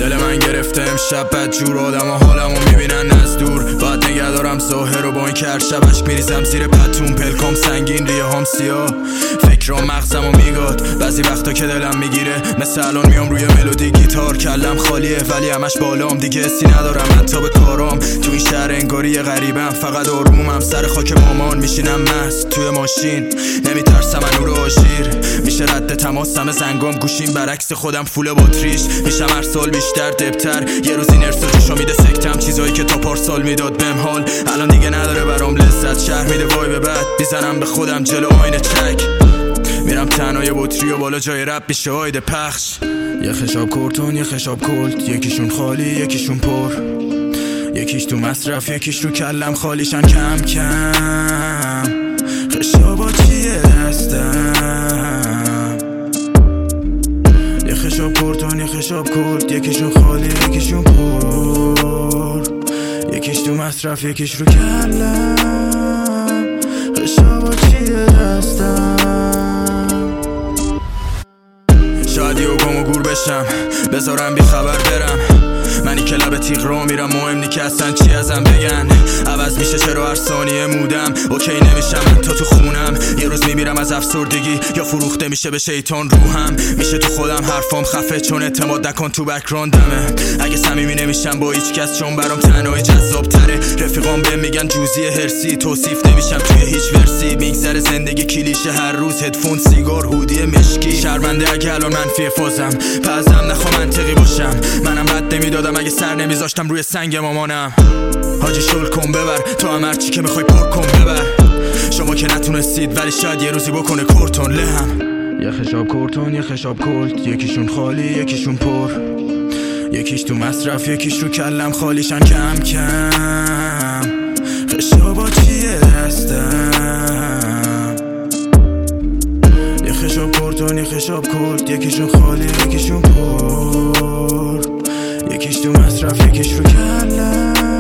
دل من گرفته امشب بدجور، آدم و حالمو میبینن از دور. باید نگه دارم ظاهر رو با این که هر شب اشک میریزم زیر پتون، پلکام سنگین ریه هم سیاه، فکرام مغزمو میگاد. بعضی وقتا که دلم میگیره مثل الان میام روی ملودی گیتار، کلم خالیه ولی همش بالام، دیگه حسی ندارم حتی به کارام. تو این شهر انگاری غریبم، فقط آرومم سر خاک مامان، میشینم مست توی ماشین نمیترسم نور آژیر. میشه رد تماسم زنگام، گوشیم برعکس خودم فول باتریش. میشم هر سال بیشتر دبتر، یه روز این ارسا جوشو میده سکتم، چیزایی که تا پارسال میداد بهم حال الان دیگه نداره برام لذت. شهر میده وای به بعد، میزنم به خودم جلو آینه چک، میرم تنها یه بطری و بالا جای رپ میشه آیده پخش. یه خشاب کورتون یه خشاب کلت، یکیشون خالی یکیشون پر، یکیش تو مصرف یکیش رو کلم خالیشن کم کم. خشابا چیه دستم، یه خشاب کورتون یه خشاب کلت، یکیشون خالی یکیشون پر، یکیش تو مصرف یکیش رو کلم. خشابا چیه دستم، شاید یه گم و گور بشم بذارم بی خبر برم. منی که لب تیغ رو میرم، مهم نی که اصلا چی ازم بگن. عوض میشه چرا هر ثانیه مودم، اوکی نمیشم من تو خونم. یه روز میمیرم از افسردگی یا فروخته میشه به شیطان روحم. میشه تو خودم حرفام خفه چون اعتماد نکن تو بک‌گراندمه. اگه صمیمی نمیشم با هیچ کس چون برام تنهایی جذاب تره. رفیقام بهم میگن جوزی هرسی، توصیف نمیشم توی هیچ ورسی. میگذره زندگی کلیشه هر روز، هدفون سیگار هودی مشکی. شرمنده اگه الان منفی فازم، پزم نخوا منطقی باشم. منم بد نمیدادم اگه سر نمیذاشتم روی سنگ مامانم. حاجی شل کن ببر تو هم هرچی که میخوای پر کن ببر. شما که نتونستید ولی شاید یه روزی بکنه کورتون لهم. یه خشاب کورتون یه خشاب کلت، یکیشون خالی یکیشون پر، یکیش تو مصرف یکیش رو کلم خالیشن کم کم. خشابا چیه دستم، یه خشاب کورتون یه خشاب کلت، یکیشون خالی یکیشون پر، یکیش تو مصرف یکیش رو کلم.